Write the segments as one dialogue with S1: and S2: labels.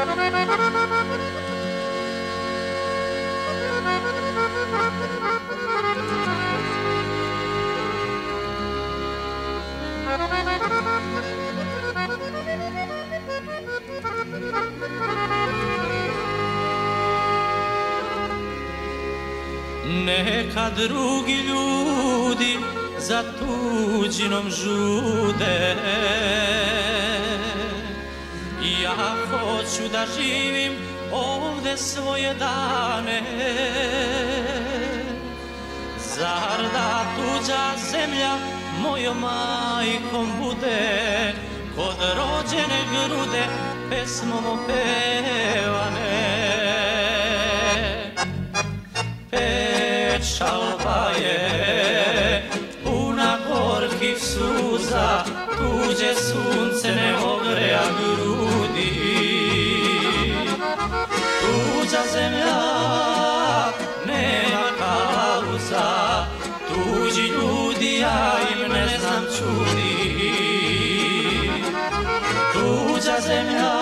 S1: Neka drugi ljudi za tuđinom žude, ja hoću da živim ovde svoje dane. Zar da tuđa zemlja mojom majkom bude, kod rođene grude pesmom opevane. Pečalba je puna gorkih suza, tuđe sunce ne ogreja grudi. Tuđa zemlja nema kauza, tuđi ljudi ja im ne znam čudi. Tuđa zemlja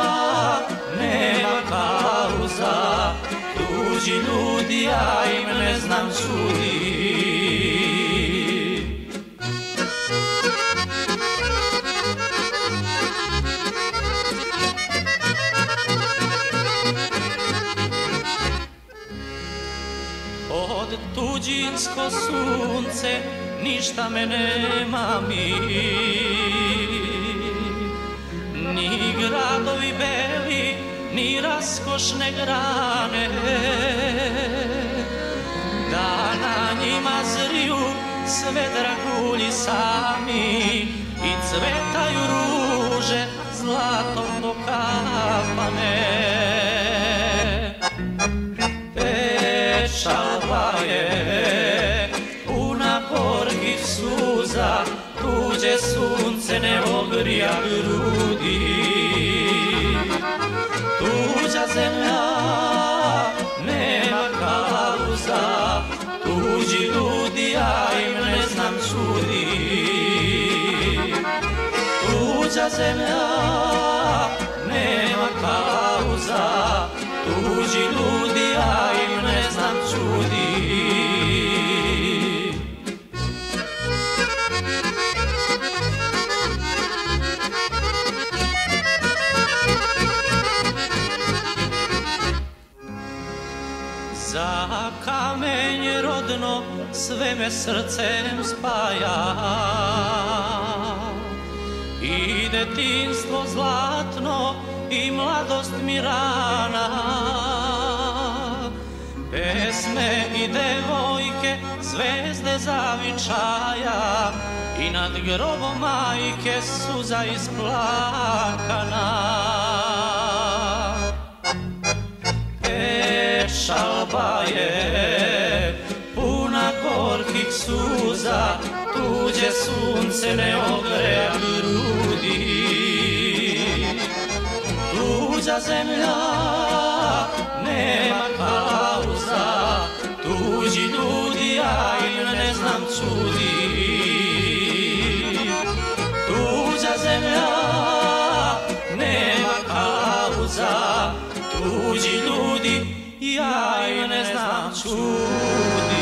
S1: nema kauza, tuđi ljudi ja im ne znam čudi. Od tuđinsko sunce ništa me nema mi, ni gradovi beli, ni raskošne grane. Da na njima zriju sve dragulji sami i cvetaju ruže zlatom pokapane. Pečalba je puna gorkih suza, tuđe sunce ne ogrija grudi. Tuđa zemlja nema kauza, tuđi ljudi ja im ne znam čudi. Tuđa zemlja nema kauza, tuđi ljudi ja im ne znam čudi. Za kamenje rodno sve me srcem spaja i detinstvo zlatno i mladost mi rana. Pesme i devojke, zvezde zavičaja i nad grobom majke suza isplakana. Pečalba je puna gorkih suza, tuđe sunce ne ogreja grudi. Tuđa zemlja nema kauza, tuđi ljudi ja im ne znam čudi. Tuđa zemlja nema kauza, tuđi ljudi ja im ne znam čudi.